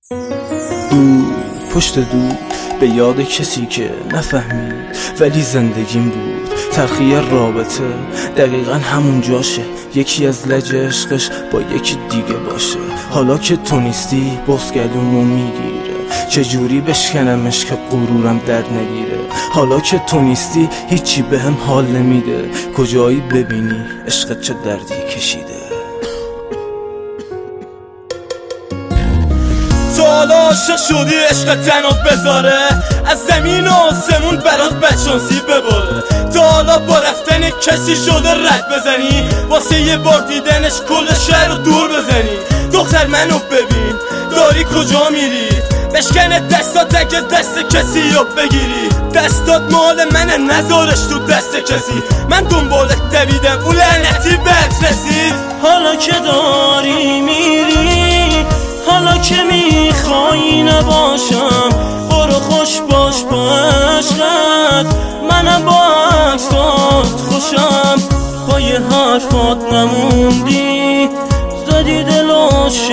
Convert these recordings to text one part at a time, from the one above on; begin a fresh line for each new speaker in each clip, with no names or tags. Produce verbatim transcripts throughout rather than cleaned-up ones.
دو پشت دو به یاد کسی که نفهمید ولی زندگیم بود. تلخی رابطه دقیقا همون جاشه، یکی از لج عشقش با یکی دیگه باشه. حالا که تو نیستی بزگلومو میگیره، چجوری بشکنمش که غرورم درد نگیره. حالا که تو نیستی هیچی بهم حال نمیده، کجایی ببینی عشق چه دردی کشیده.
تو حالا عاشق شدی عشق تنات بذاره، از زمین و آسمون برات بدشانسی بباره. تو حالا با رفتن کسی شده رد بزنی، واسه یه بار دیدنش کل شهر رو دور بزنی. دختر منو ببین داری کجا میری، بشکنه دستات اگه دست کسی یاب بگیری. دستات مال منه نذارش تو دست کسی، من دنبالت دویدم اون لعنتی بهت رسید.
حالا که داری میری، حالا که میخوایی نباشم، برو خوش باش با عشقت، منم با عکسات خوشم. پای حرفات نموندی، زدی دلو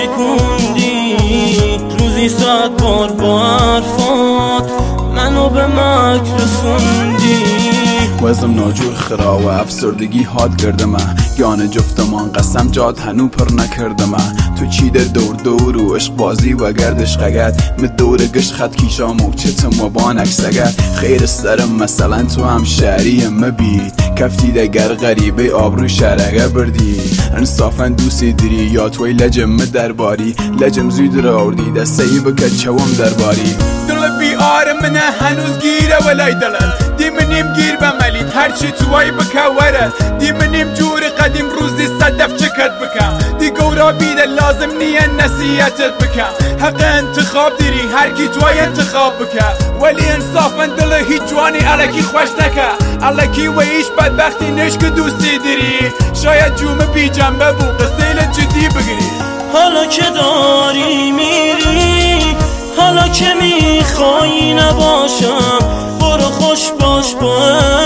شکوندی، روزی صد بار با حرفات منو به مکر رسوندی.
وزم ناجور خرا و افسردگی حاد کردم، یان جفتمان قسم جاد هنو پر نکردم. تو چیده دور دور و عشق بازی و گردش قگد، می دور گشت خط کیشام و چتم و بانک سگد. خیر سرم مثلا تو هم شهری مبید، کفتی دگر غریبه آبرو شرقه بردی. انصافا دوستی دری یا توی لجم درباری، لجم زود را آوردی دستی بکد چوم درباری.
دل بی آر منه هنوز گیره ولای دلن، دی منیم گیر بملید هرچی توی بکوره. دی منیم جور قدیم روزی صدف چکت بکم، دی گورا بیده لازم نیه نصیحتت بکم. حق انتخاب دیری هر کی توی انتخاب بکم، ولی انصافا دل هیچ جوانی علکی خوش نکه. علکی و ایش بدبختی نشک دوستی دیری، شاید جوم بی جنبه بو قصیل جدی بگیری.
حالا که داری میری، حالا که میخوایی نباشم، برو خوش باش با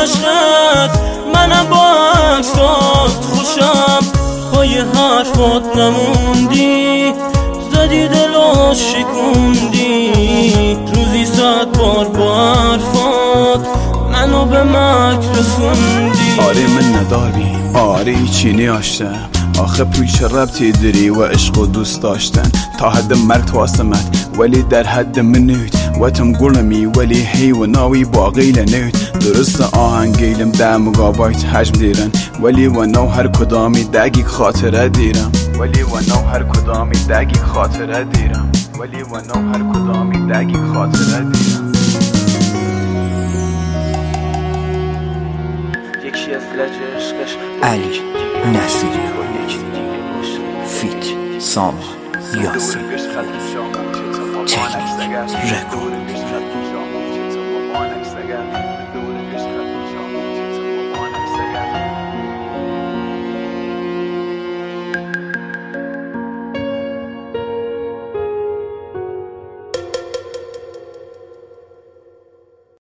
عشقت، منم با عکسات خوشم. پای حرفات نموندی، زدی دلو شکوندی، روزی صد بار با حرفات منو به مکر رسوندی.
آره من نداری، آره ایچی نیاشتم، آخه پیش ربطی داری و عشق و دوست داشتن. تا حد مرگ تواسمت ولی در حد منوید، و تم گلمی ولی هی و ناوی باقی لنوید. درست آهنگیلم ده مگابایت حجم دیرن، ولی و نو هر کدامی دگی خاطره دیرم، ولی و نو هر کدامی دگی خاطره دیرم، ولی و نو هر کدامی دگی خاطره دیرم.
یکی از لج عشقش
علی نصیری فیت سام یاسین تکنیک رکورد.